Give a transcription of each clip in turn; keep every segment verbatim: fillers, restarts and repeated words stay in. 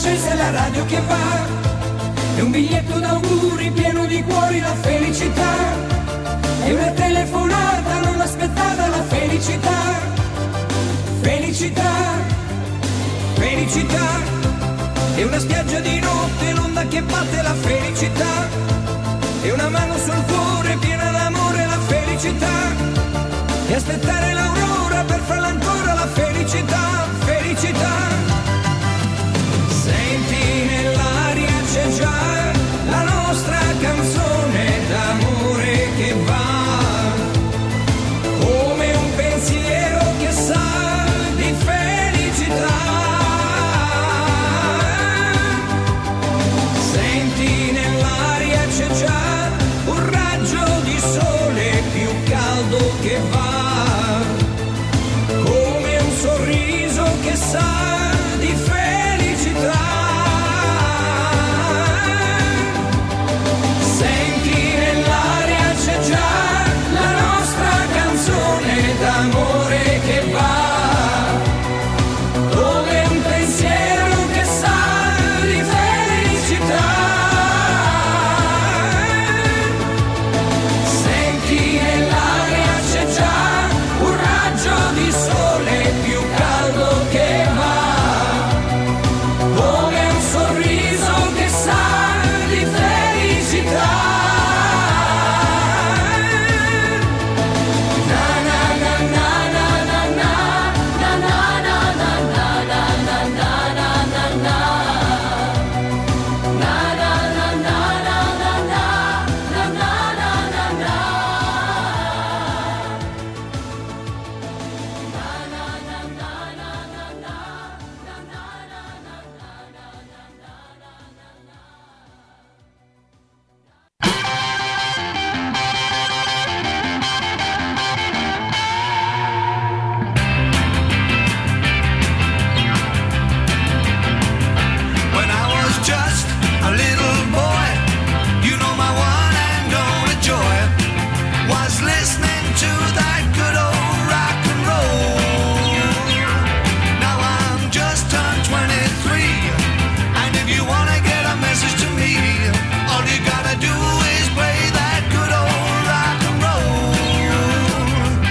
accesa e la radio che va, è un biglietto d'auguri pieno di cuori, la felicità, è una telefonata non aspettata, la felicità, felicità, felicità, è una spiaggia di notte, l'onda che batte, la felicità, è una mano sul cuore piena d'amore, la felicità, e aspettare l'aurora per farla ancora, la felicità, felicità. Senti nell'aria c'è già la nostra canzone d'amore che va, come un pensiero che sa di felicità. Senti nell'aria c'è già un raggio di sole più caldo che va, come un sorriso che sa di felicità. Senti nell'aria c'è già la nostra canzone d'amore che va, come un pensiero che sa di felicità. Senti nell'aria c'è già un raggio di sole più caldo che va, come un sorriso che sa di felicità. Na na na na na na na na na na na na na na na na na na. Na na na na na na na na na na na na. When I was just a little boy, you know my one and only joy was listening to that good old rock and roll. Now I'm just turned twenty-three, and if you wanna get a message to me, all you gotta do is play that good old rock and roll.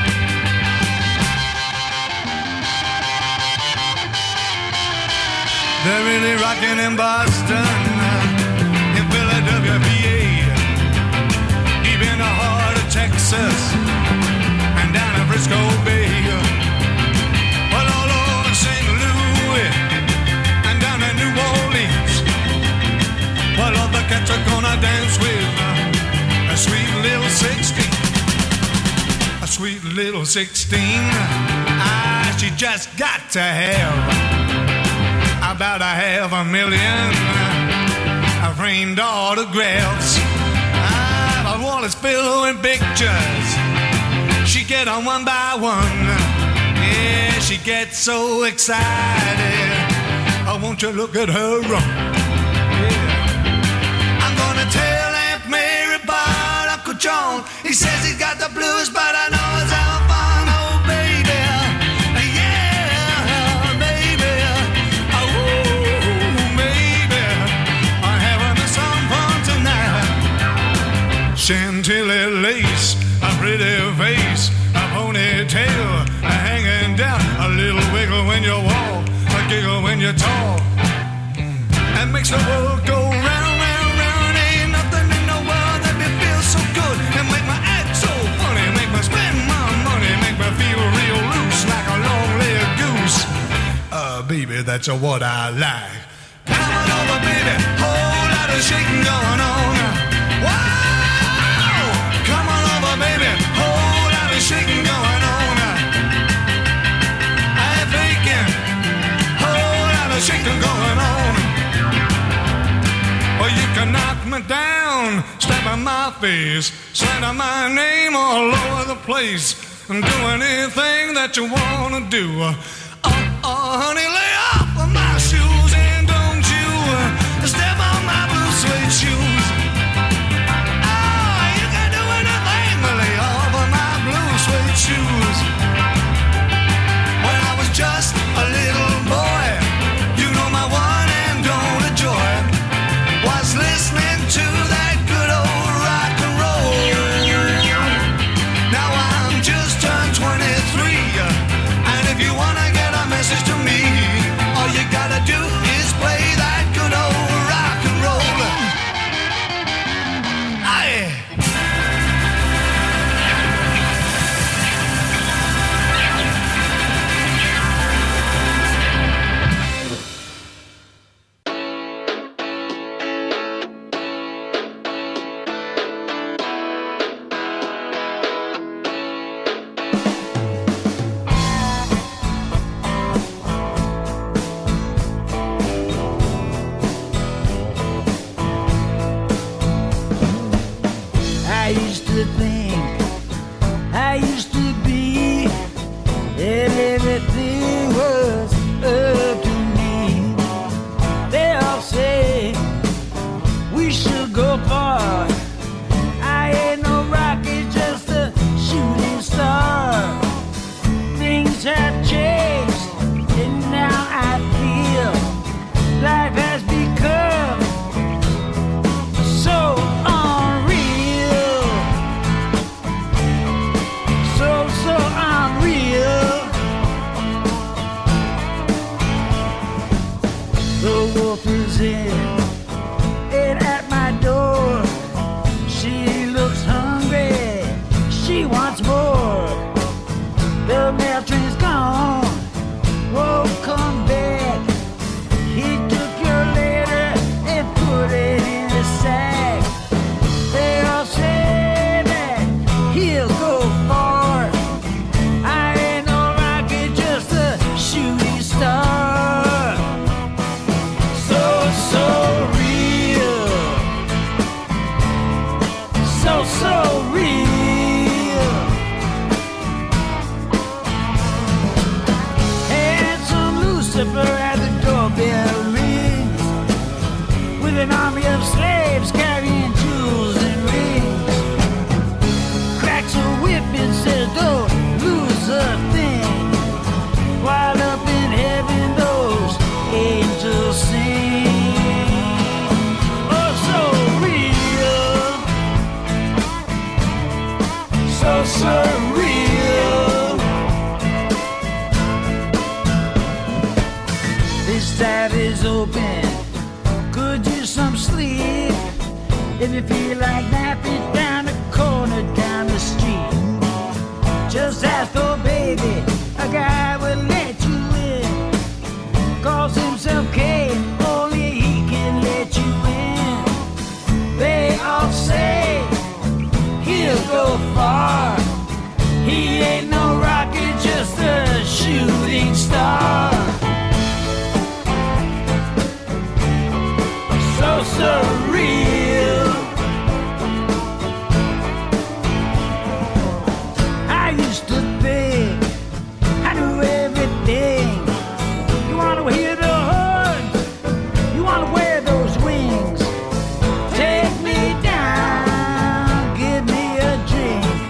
They're really rocking in Boston, in Philadelphia, P A, deep in the heart of Texas, and down in Frisco Bay. Well, all over Saint Louis, and down in New Orleans. Well, all the cats are gonna dance with a sweet little sixteen. A sweet little sixteen. Ah, she just got to have about a half a million uh, framed autographs. Ah, but while it's filled pictures, she get on one by one. Yeah, she gets so excited. Oh, won't you look at her run? Yeah. I'm gonna tell Aunt Mary about Uncle John. He says he's got the blues, but I know it's how fun. Oh, baby. Yeah, baby. Oh, baby. I'm having some fun tonight. Chantilly lace, a pretty face, a ponytail a hanging down, a little wiggle when you walk, a giggle when you talk, and makes the world go round, round, round. Ain't nothing in the world that me feel so good and make my act so funny, make me spend my money, make me feel real loose like a long-legged goose. Uh, baby, that's uh, what I like. Come on over, baby, whole lot of shaking going on. Wow! Come on over, baby, whole lot of shaking going on. I'm thinking, whole lot of shaking going on. Well, you can knock me down, step in my face, slander my name all over the place, and do anything that you wanna do. Oh, oh, honey, lay off of my shoes and don't you uh, step on my blue suede shoes. Oh, you can do anything but lay off of my blue suede shoes. When I was just a little boy, you know my one and only so surreal. This tab is open, could use some sleep. If you feel like napping down the corner, down the street, just ask for baby, a guy will let you in. Calls himself K, only he can let you in. They all say he'll go far. He ain't no rocket, just a shooting star. So surreal. I used to think I knew everything. You wanna hear the horns? You wanna wear those wings? Take me down, give me a drink.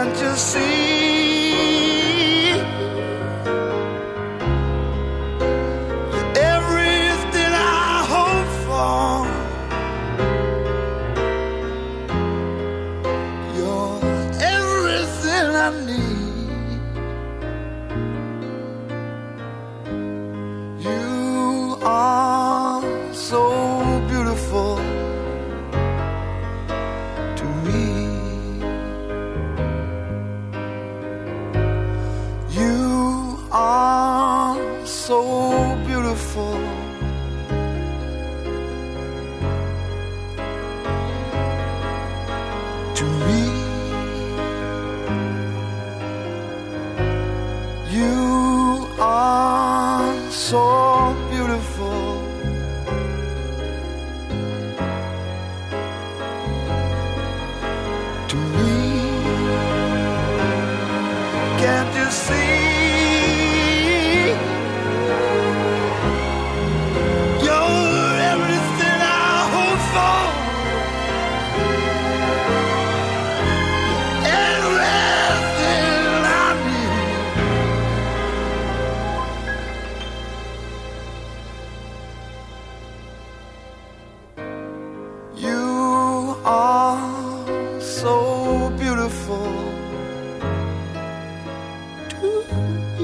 Can't you see everything I hope for? You're everything I need. You are so beautiful to me. You are so beautiful to me. You are so beautiful to me. Can't you see? You're everything I hope for. Everything I need. You are so beautiful to me.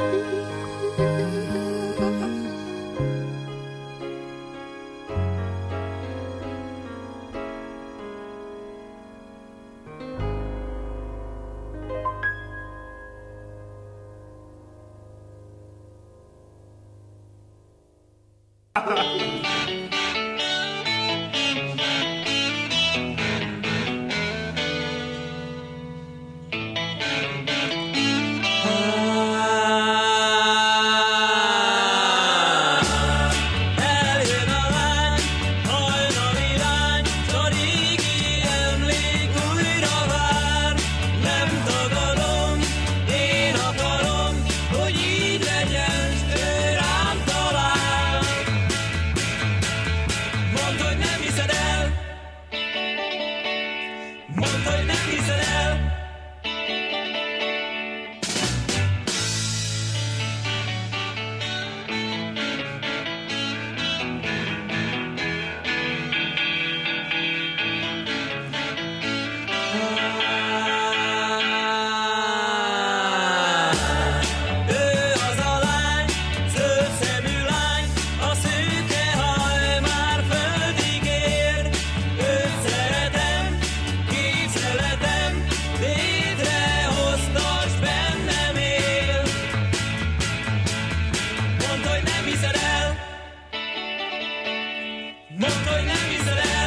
Eljön a lány, hajnali lány, s a régi emlék újra vár. Nem tagadom, én akarom, hogy így legyen, s ő rám talál. Mondd, hogy nem hiszed el. Mondd, hogy nem hiszed el. Ő az a lány, zöld szemű lány, a szőke haj már földig ér. Őt szeretem, képzeletem, létrehoztas, bennem él. Mondd, hogy nem hiszed el. Mondd, hogy nem hiszed el.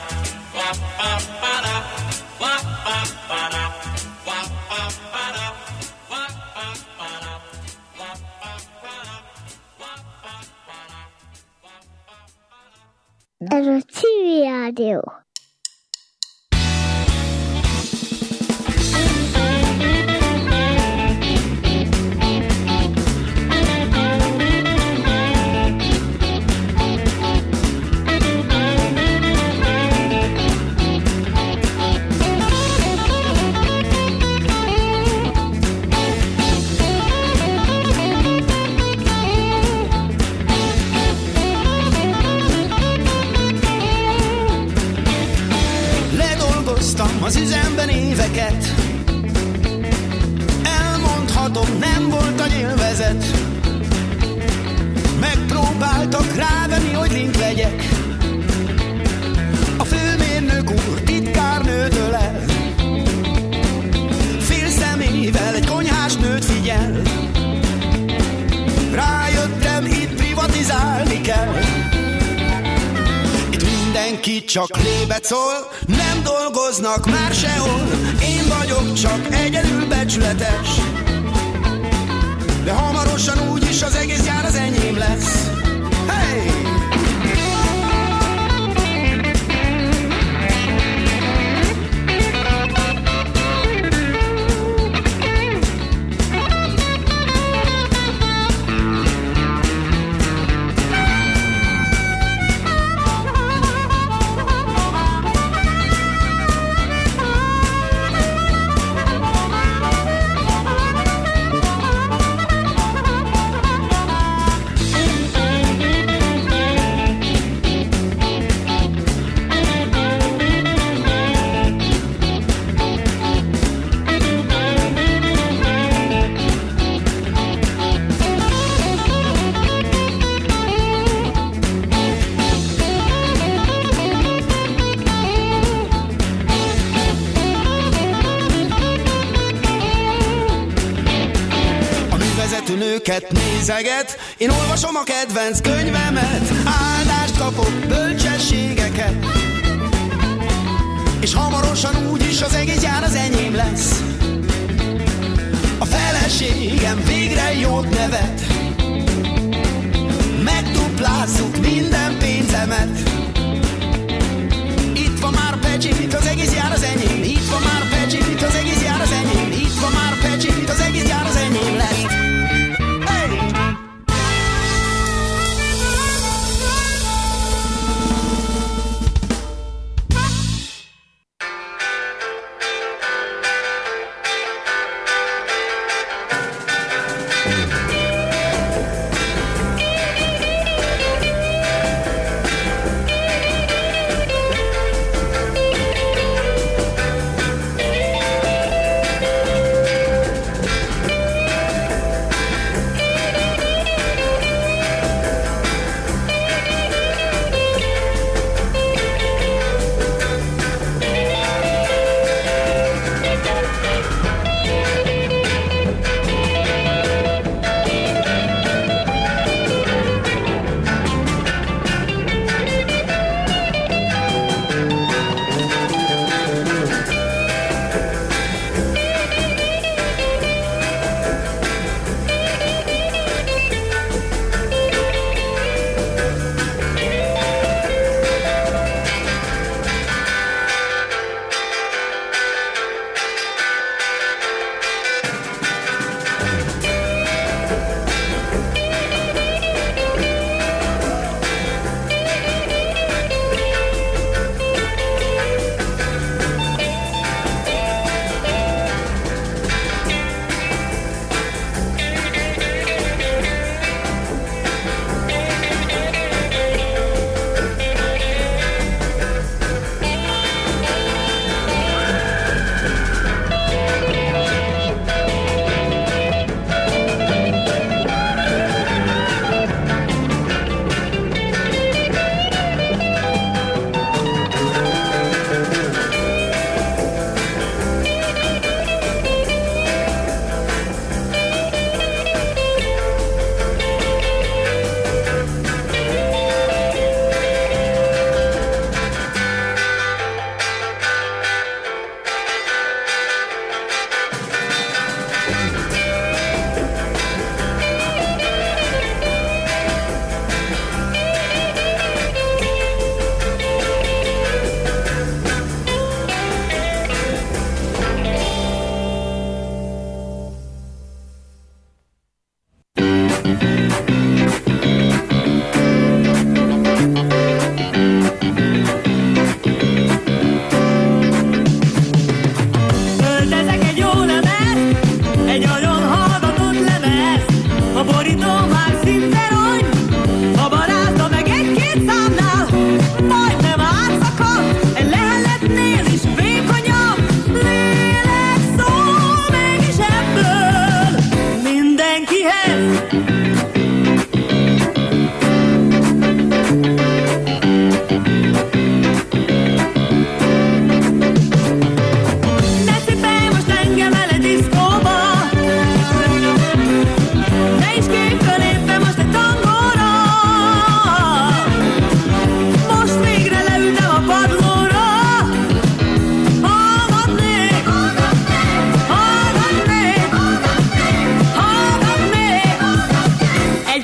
Ba-da, ba-da, ba-da, ba-da. Ez a Civil Rádió. Az üzemben éveket, elmondhatom, nem volt a nyilvezet. Megpróbáltak rávenni, hogy link legyek. A főmérnök úr titkárnőtől el, fél szemével egy konyhás nőt figyel. Rájöttem, itt privatizálni kell. Mindenki csak lébet szól, nem dolgoznak már sehol. Én vagyok csak egyedül becsületes, de hamarosan úgyis az egész gyár az enyém lesz. Hey! Nőket nézeget, én olvasom a kedvenc könyvemet, áldást kapok, bölcsességeket, és hamarosan úgyis az egész gyár az enyém lesz. A feleségem végre jót nevet, megduplázzuk minden pénzemet. Itt van már Pecsit, az egész gyár az enyém. Itt van már Pecsit, az egész gyár az enyém. Itt van már Pecsit, az egész gyár az enyém lesz.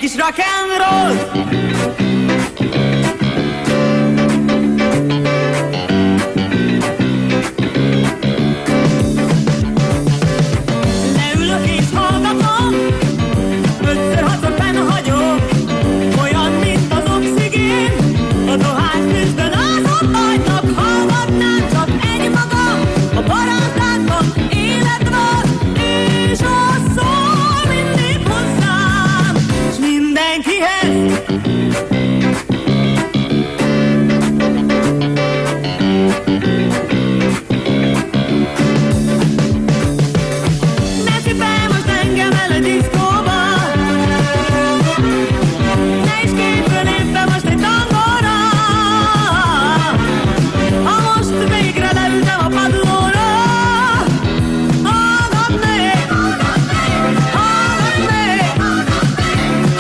kis rock and roll. Leülök és hallgatom, ötször-hatszor fenn hagyom, olyan, mint az oxigén, a dohánytűzben azon hagynak, hallgatnám csak egy magam, a barátságban élet van, és a szól mindig hozzám, s mindenkihez